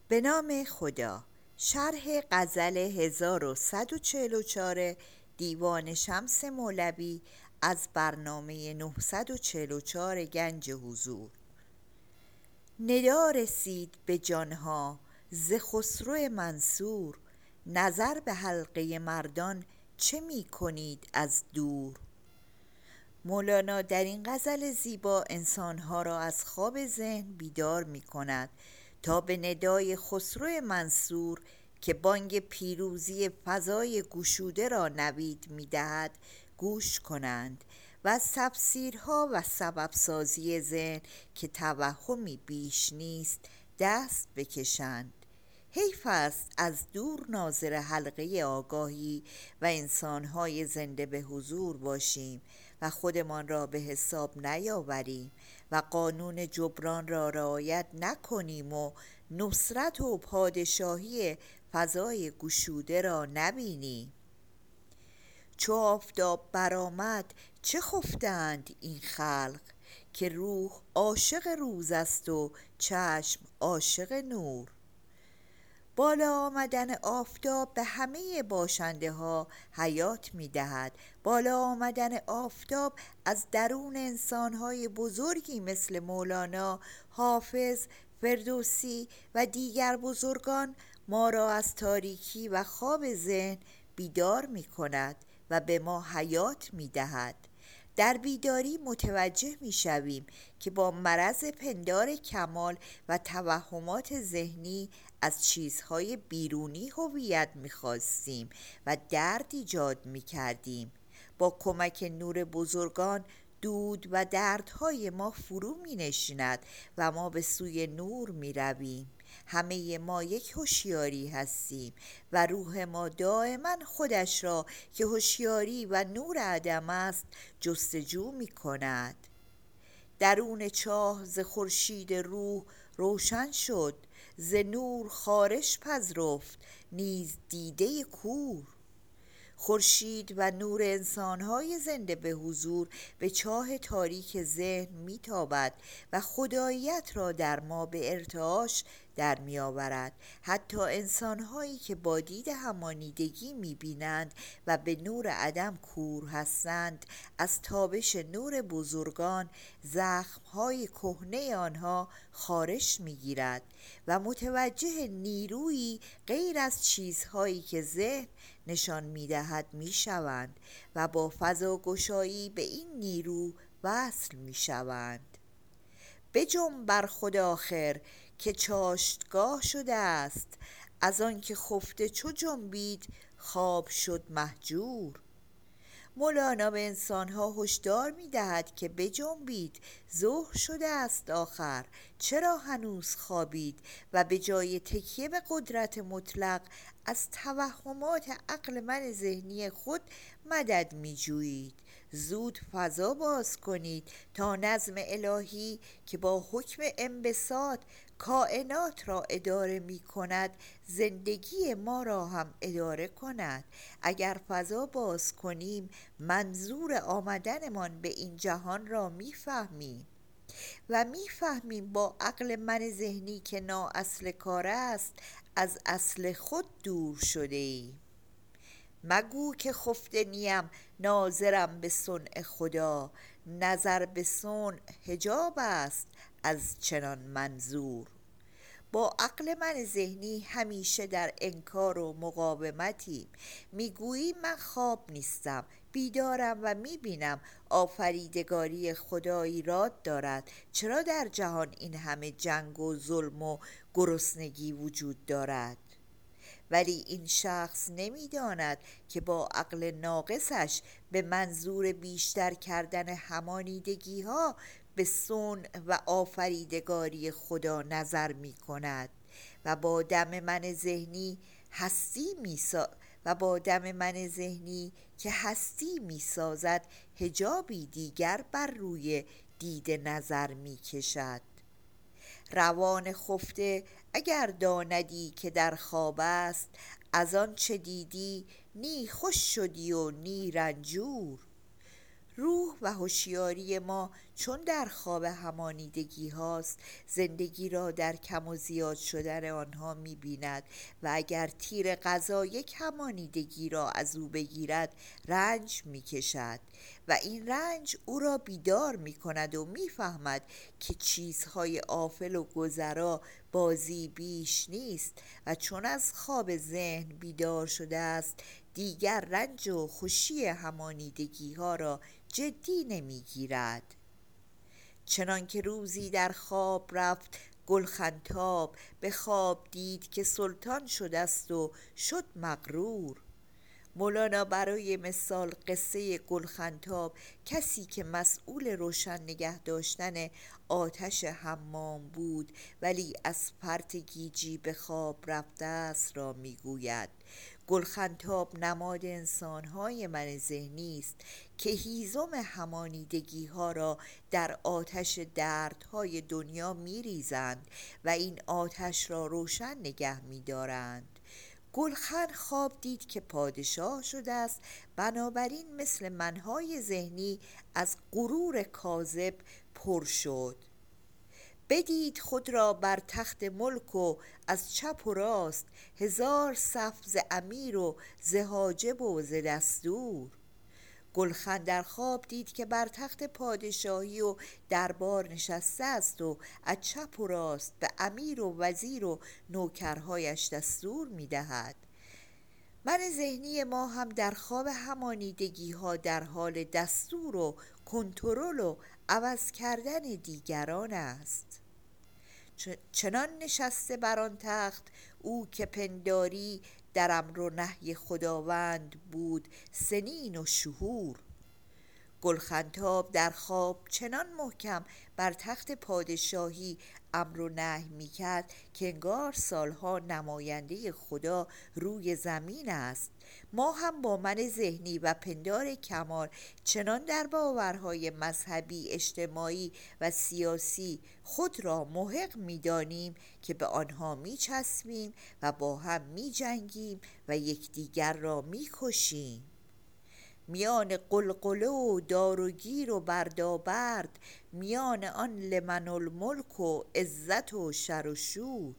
به نام خدا. شرح غزل 1144 دیوان شمس مولوی از برنامه 944 گنج حضور. ندا رسید به جانها ز خسرو منصور، نظر به حلقه مردان چه می کنید از دور. مولانا در این غزل زیبا انسانها را از خواب ذهن بیدار می کند تا به ندای خسرو منصور که بانگ پیروزی فضای گشوده را نوید می دهد گوش کنند و از تفسیرها و سبب سازی ذهن که توهمی بیش نیست دست بکشند. حیف است از دور ناظر حلقه آگاهی و انسانهای زنده به حضور باشیم و خودمان را به حساب نیاوریم و قانون جبران را رعایت نکنیم و نصرت و پادشاهی فضای گشوده را نبینیم. چو آفتاب برآمد چه خفتند این خلق، که روح عاشق روز است و چشم عاشق نور. بالا آمدن آفتاب به همه باشنده ها حیات می دهد. بالا آمدن آفتاب از درون انسان های بزرگی مثل مولانا، حافظ، فردوسی و دیگر بزرگان ما را از تاریکی و خواب ذهن بیدار می کند و به ما حیات می دهد. در بیداری متوجه می شویم که با مرض پندار کمال و توهمات ذهنی از چیزهای بیرونی هویت می خواستیم و درد ایجاد می کردیم. با کمک نور بزرگان دود و دردهای ما فرو می نشیند و ما به سوی نور می رویم. همه ما یک هوشیاری هستیم و روح ما دائما خودش را که هوشیاری و نور عدم است جستجو می کند. درون چاه ز خورشید روح روشن شد، ز نور خارش پذرفت نیز دیده کور. خورشید و نور انسانهای زنده به حضور به چاه تاریک ذهن میتابد و خداییت را در ما به ارتعاش در می آورد. حتی انسانهایی که با دید همانیدگی می بینند و به نور عدم کور هستند، از تابش نور بزرگان زخمهای کهنه آنها خارش می گیرد و متوجه نیرویی غیر از چیزهایی که ذهن نشان می دهد می شوند و با فضاگشایی به این نیرو وصل می شوند. بجنب بر خود آخر که چاشتگاه شده است، از آن که خفته چو جنبید خواب شد مهجور. مولانا به انسانها هشدار می دهد که بجنبید، ظهر شده است آخر، چرا هنوز خوابید و به جای تکیه به قدرت مطلق از توهمات عقل من ذهنی خود مدد می جویید. زود فضا باز کنید تا نظم الهی که با حکم انبساط کائنات را اداره می کند زندگی ما را هم اداره کند. اگر فضا باز کنیم منظور آمدنمان به این جهان را میفهمیم و میفهمیم با عقل من ذهنی که نااصل کار است از اصل خود دور شده ایم. مگو که خفته نیم ناظرم به صنع خدا، نظر به صنع حجاب است از چنان منظور. با عقل من ذهنی همیشه در انکار و مقاومتیم. میگوییم من خواب نیستم، بیدارم و میبینم آفریدگاری خدا ایراد دارد. چرا در جهان این همه جنگ و ظلم و گرسنگی وجود دارد؟ ولی این شخص نمیداند که با عقل ناقصش به منظور بیشتر کردن همانیدگی ها به صنع و آفریدگاری خدا نظر می کند و با دم من ذهنی که هستی می سازد حجابی دیگر بر روی دید نظر می کشد. روان خفته اگر داندی که در خواب است، از آن چه دیدی نی خوش شدی و نی رنجور. روح و هوشیاری ما چون در خواب همانیدگی هاست، زندگی را در کم و زیاد شدن آنها می بیند و اگر تیر قضا یک همانیدگی را از او بگیرد رنج می کشد و این رنج او را بیدار می کند و می فهمد که چیزهای آفل و گذرا بازی بیش نیست و چون از خواب ذهن بیدار شده است دیگر رنج و خوشی همانیدگی ها را جدی نمی گیرد. چنان که روزی در خواب رفت گلخنتاب، به خواب دید که سلطان شده است و شد مغرور. مولانا برای مثال قصه گلخنتاب، کسی که مسئول روشن نگه داشتن آتش حمام بود ولی از فرط گیجی به خواب رفته است را میگوید. گلخنتاب نماد انسانهای من ذهنی است که هیزم همانیدگی ها را در آتش دردهای دنیا میریزند و این آتش را روشن نگه میدارند. گلخن خواب دید که پادشاه شده است، بنابراین مثل منهای ذهنی از غرور کاذب پر شد. بدید خود را بر تخت ملک و از چپ و راست 1000 صف ز امیر و ز حاجب و ز دستور. گلخن در خواب دید که بر تخت پادشاهی و دربار نشسته است و از چپ و راست به امیر و وزیر و نوکرهایش دستور می دهد. من ذهنی ما هم در خواب همانیدگی ها در حال دستور و کنترل و عوض کردن دیگران است. چنان نشسته بر آن تخت او که پنداری در امر و نهی خداوند بود سنین و شهور. گلخنتاب در خواب چنان محکم بر تخت پادشاهی امر و نهی میکرد که انگار سالها نماینده خدا روی زمین است. ما هم با من ذهنی و پندار کمال چنان در باورهای مذهبی، اجتماعی و سیاسی خود را محق می‌دانیم که به آنها می‌چسبیم و با هم می‌جنگیم و یکدیگر را می‌کشیم. میان قلقله و دار و گیر و بردابرد، میان آن لمن الملک و عزت و شر و شور.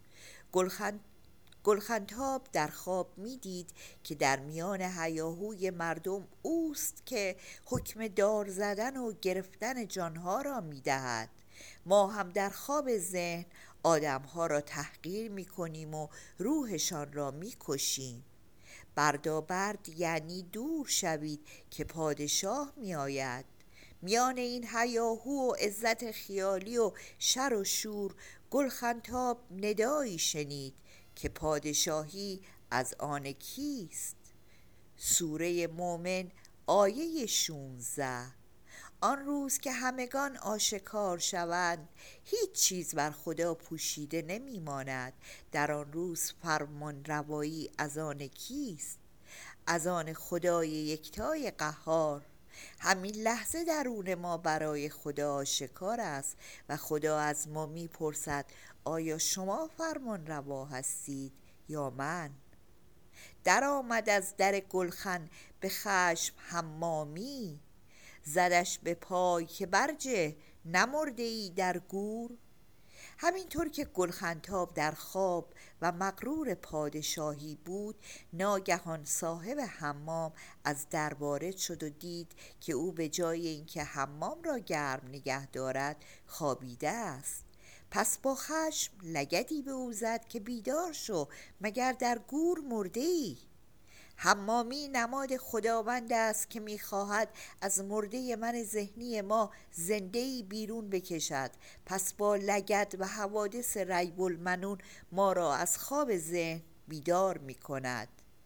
گلخنتاب در خواب میدید که در میان هیاهوی مردم اوست که حکم دار زدن و گرفتن جانها را میدهد. ما هم در خواب ذهن آدمها را تحقیر میکنیم و روحشان را میکشیم. بردابرد یعنی دور شوید که پادشاه می آید. میان این هیاهو و عزت خیالی و شر و شور گلخنتاب ندایی شنید که پادشاهی از آن کیست. سوره مومن آیه 16. آن روز که همگان آشکار شوند هیچ چیز بر خدا پوشیده نمی ماند. در آن روز فرمان روایی از آن کیست؟ از آن خدای یکتای قهار. همین لحظه درون ما برای خدا آشکار است و خدا از ما می پرسد آیا شما فرمان روا هستید یا من؟ در آمد از در گلخن به خشم حمامی، زدش به پای که برجه نمرده ای در گور. همینطور که گلخنتاب در خواب و مغرور پادشاهی بود، ناگهان صاحب حمام از در وارد شد و دید که او به جای اینکه حمام را گرم نگه دارد خوابیده است. پس با خشم لگدی به او زد که بیدار شو، مگر در گور مرده ای؟ حمامی نماد خداوند است که می‌خواهد از مرده من ذهنی ما زنده‌ای بیرون بکشد. پس با لگد و حوادث ریب المنون ما را از خواب ذهن بیدار می‌کند.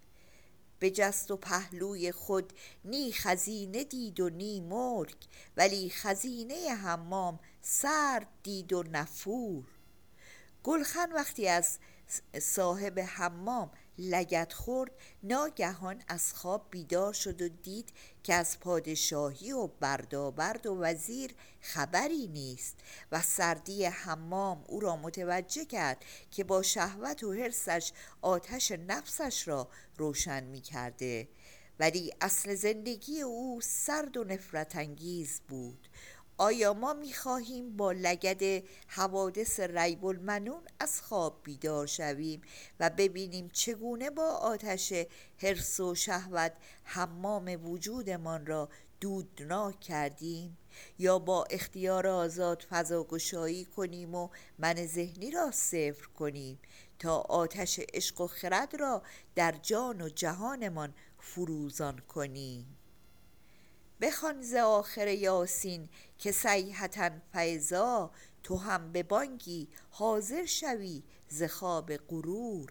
بجست و پهلوی خود نی خزینه دید و نی ملک، ولی خزینه حمام سرد دید و نفور. گلخن وقتی از صاحب حمام لگد خورد ناگهان از خواب بیدار شد و دید که از پادشاهی و بردابرد و وزیر خبری نیست و سردی حمام او را متوجه کرد که با شهوت و حرصش آتش نفسش را روشن می کرده ولی اصل زندگی او سرد و نفرت انگیز بود. آیا ما می‌خواهیم با لگد حوادث ریب المنون از خواب بیدار شویم و ببینیم چگونه با آتش حرص و شهوت حمام وجودمان را دودناک کردیم، یا با اختیار آزاد فضاگشایی کنیم و من ذهنی را صفر کنیم تا آتش عشق و خرد را در جان و جهانمان فروزان کنیم؟ بخوان ز آخر یاسین که صیحة فاذا، تو هم به بانگی حاضر شوی ز خواب غرور.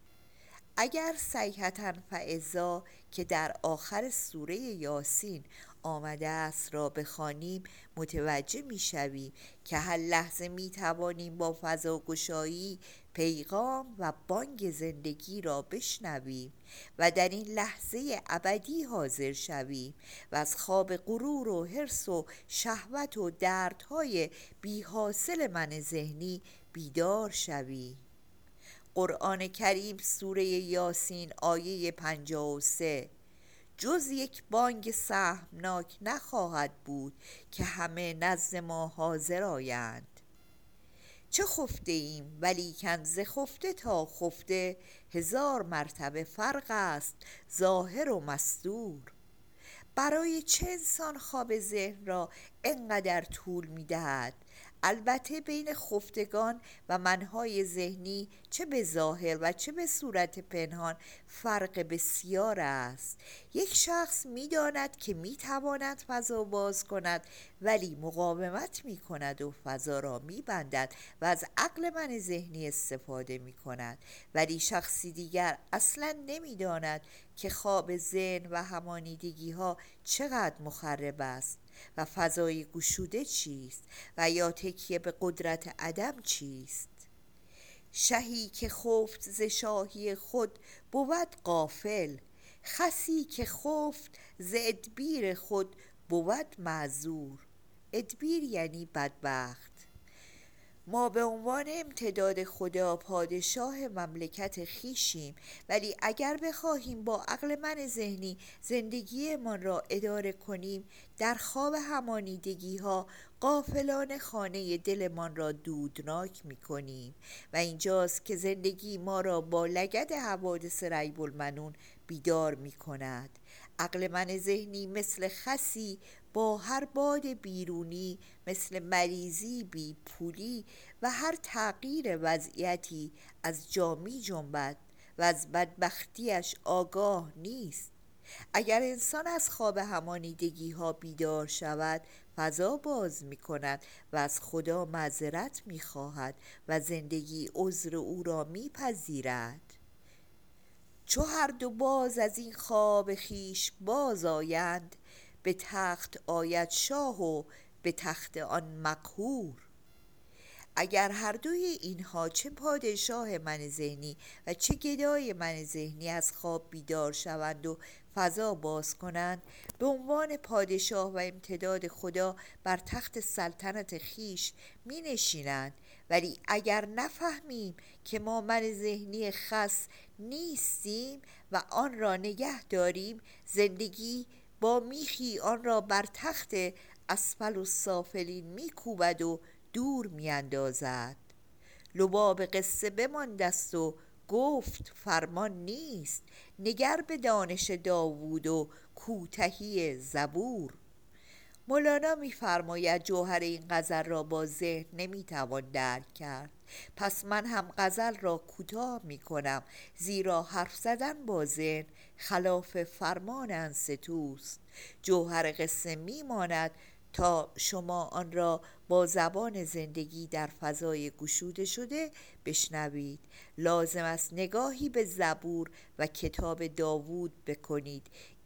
اگر صیحة فاذا که در آخر سوره یاسین آمده است را بخوانیم، متوجه میشویم که هر لحظه میتوانیم با فضاگشایی پیغام و بانگ زندگی را بشنویم و در این لحظه ابدی حاضر شویم و از خواب غرور و حرص و شهوت و دردهای بی حاصل من ذهنی بیدار شویم. قرآن کریم سوره یاسین آیه 53: جز یک بانگ سهمناک نخواهد بود که همه نزد ما حاضر آیند. چه خفته ایم، ولیکن ز خفته تا خفته 1000 مرتبه فرق است ظاهر و مستور. برای چه انسان خواب ذهن را اینقدر طول می‌دهد؟ البته بین خفتگان و منهای ذهنی چه به ظاهر و چه به صورت پنهان فرق بسیار است. یک شخص می‌داند که می‌تواند فضا باز کند، ولی مقاومت می‌کند و فضا را می‌بندد و از عقل من ذهنی استفاده می‌کند. ولی شخصی دیگر اصلاً نمی‌داند که خواب ذهن و همانیدگی‌ها چقدر مخرب است و فضای گشوده چیست و یا تکیه به قدرت عدم چیست. شهی که خفت ز شاهی خود بود غافل، خسی که خفت ز ادبیر خود بود معذور. ادبیر یعنی بدبخت. ما به عنوان امتداد خدا پادشاه مملکت خویشیم، ولی اگر بخواهیم با عقل من ذهنی زندگیمان را اداره کنیم، در خواب همانیدگی ها غافلانه خانه دلمان را دودناک می کنیم و اینجاست که زندگی ما را با لگد حوادث ریب المنون بیدار می کند. عقل من ذهنی مثل خسی با هر باد بیرونی، مثل مریضی بی پولی و هر تغییر وضعیتی از جا می جنبد و از بدبختیش آگاه نیست. اگر انسان از خواب همانیدگی ها بیدار شود، فضا باز می کند و از خدا معذرت می خواهد و زندگی عذر او را می پذیرد. چو هر دو باز از این خواب خویش باز آیند، به تخت آید شاه و به تخت آن مقهور. اگر هر دوی اینها، چه پادشاه من ذهنی و چه گدای من ذهنی، از خواب بیدار شوند و فضا باز کنند، به عنوان پادشاه و امتداد خدا بر تخت سلطنت خیش می نشینند. ولی اگر نفهمیم که ما من ذهنی خس نیستیم و آن را نگه داریم، زندگی با میخی آن را بر تخت اسفل السافلین میکوبد و دور میاندازد. لباب قصه بماندست و گفت فرمان نیست، نگر به دانش داوود و کوتهی زبور. مولانا می‌فرماید جوهر این غزل را با ذهن نمیتوان درک کرد، پس من هم غزل را کوتاه میکنم، زیرا حرف زدن با ذهن خلاف فرمان انصتوست. جوهر قصه میماند تا شما آن را با زبان زندگی در فضای گشوده شده بشنوید. لازم است نگاهی به زبور و کتاب داوود بکنید.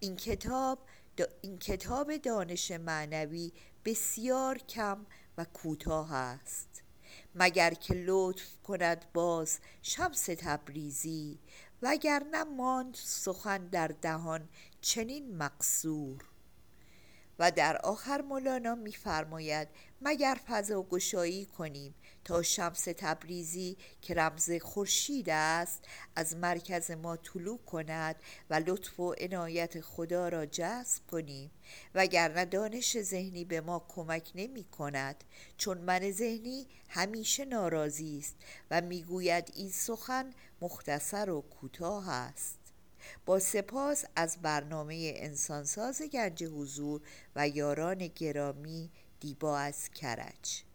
این کتاب دانش معنوی بسیار کم و کوتاه است، مگر که لطف کند باز شمس تبریزی، وگرنه ماند سخن در دهان چنین مقصور. و در آخر مولانا می‌فرماید مگر فضا گشایی کنیم تا شمس تبریزی که رمز خورشید است از مرکز ما طلوع کند و لطف و عنایت خدا را جذب کنیم، وگرنه دانش ذهنی به ما کمک نمی کند، چون من ذهنی همیشه ناراضی است و میگوید این سخن مختصر و کوتاه است. با سپاس از برنامه انسانساز گنج حضور و یاران گرامی، دیبا از کرج.